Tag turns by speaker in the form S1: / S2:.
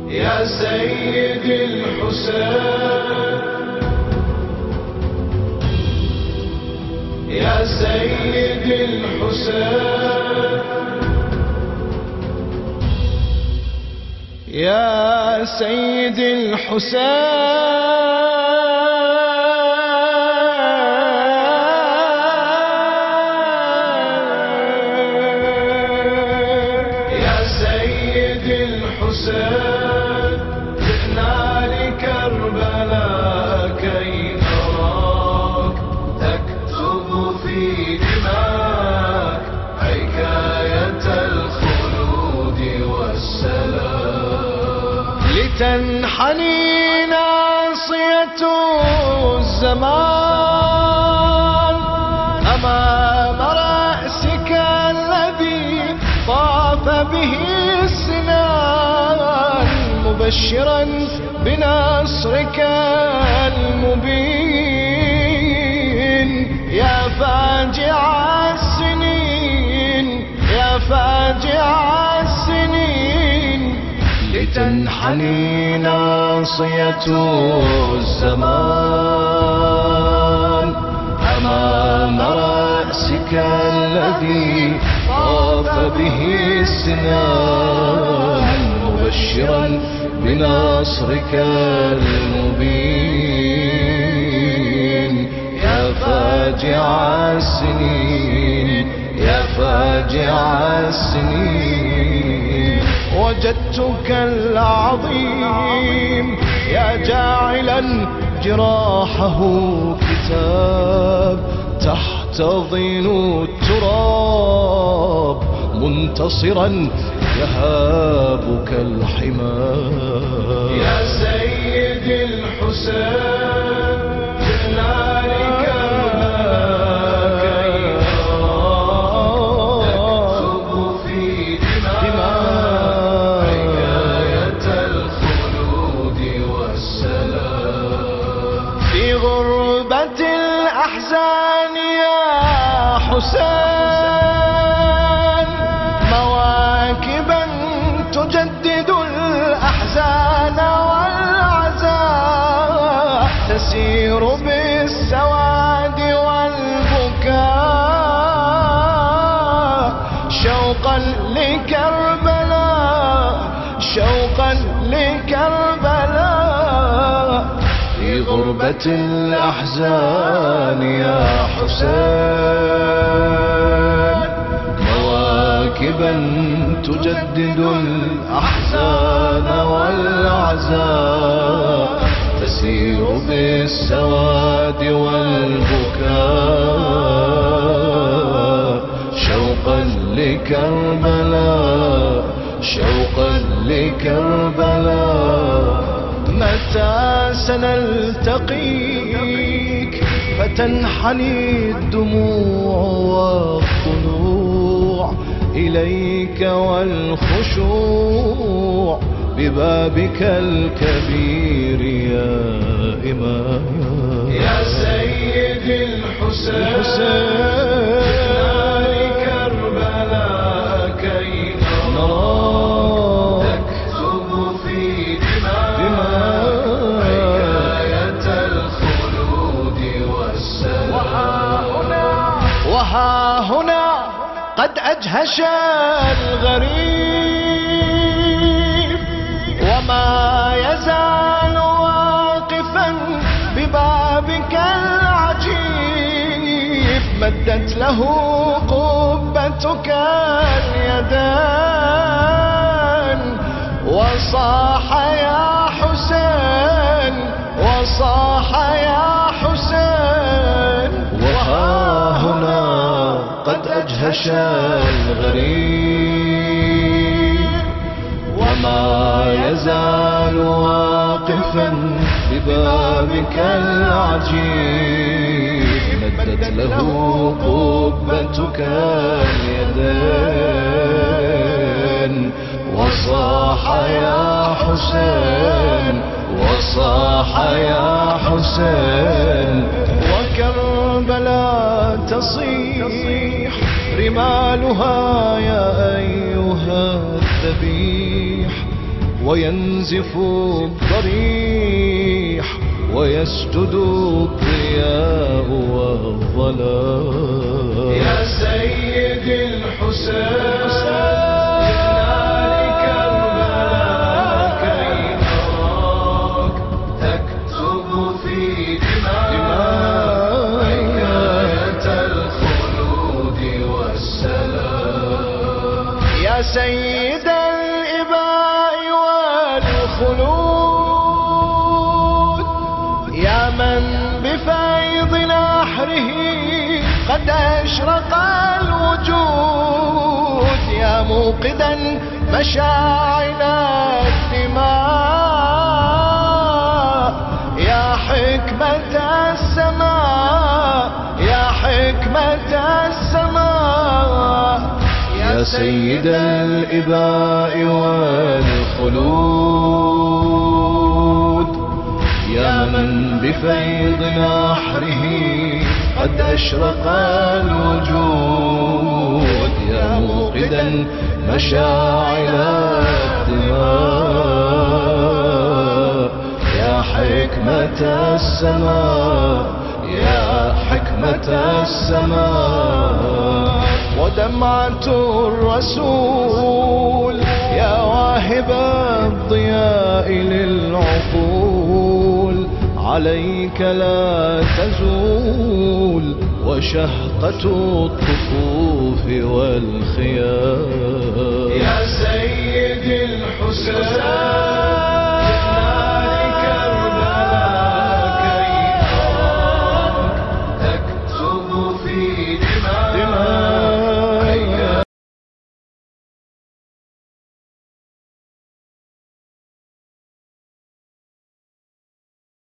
S1: يا سيد الحسين، يا سيد الحسين، يا سيد الحسين، يا سيد الحسين، جئنا لكربلاء كي نراك تكتب في دماك حكاية الخلود والسلام، لتنحني ناصية الزمان أمام رأسك الذي طاف به السنان، مبشرا بنصرك المبين، يا فاجع السنين، يا فاجع السنين، لتنحني ناصية الزمان أمام رأسك الذي طاف به السنان، مبشرا بنصرك المبين، يا فاجع السنين، يا فاجع السنين، وجدتك العظيم يا جاعلا جراحه كتاب، تحتضن التراب منتصرا يهابك الحمام، يا سيد الحسين، جئنا لكربلاء كي نكتب في دماء حكاية الخلود والسلام، في غربة الأحزان يا حسين، مواكبا تجدد الأحزان والعزاء، تسير بالسواد والبكاء، شوقا لكربلاء، شوقا لكربلاء، في غربة الأحزان يا حسين، مواكبا تجدد الأحزان والعزاء، تسير بالسواد والبكاء، شوقا لكربلاء، شوقا لكربلاء، متى سنلتقيك فتنحني الدموع والضلوع إليك والخشوع ببابك الكبير يا إمام، يا سيد الحسين، لكربلاء كي نراك تكتب في دماء حكاية الخلود والسلام، وها هنا قد أجهش الغريب، وما يزال واقفا ببابك العجيب، مدت له قبتك اليدان، وصاح يا حسين، وصاح يا حسين، وها هنا قد أجهش الغريب، وما يزال واقفا ببابك العجيب، مدت له قبتك اليدين، وصاح يا حسين، وصاح يا حسين، وكربلاء تصيح رمالها يا أيها الذبيح، وينزف الضريح ويسجد الضياء والظلام.
S2: يا سيد الحسين
S1: سيد الإباء والخلود، يا من بفيض نحره قد أشرق الوجود، يا موقدا مشاعل الدماء، يا حكمة السماء، يا حكمة السماء.
S2: يا سيد الإباء والخلود، يا من بفيض نحره قد أشرق الوجود، يا موقدا مشاعل الدماء، يا حكمة السماء، يا حكمة السماء.
S1: ودمعة الرسول يا واهب الضياء للعقول، عليك لا تزول وشهقة الطفوف والخيام.
S2: يا سيد الحسين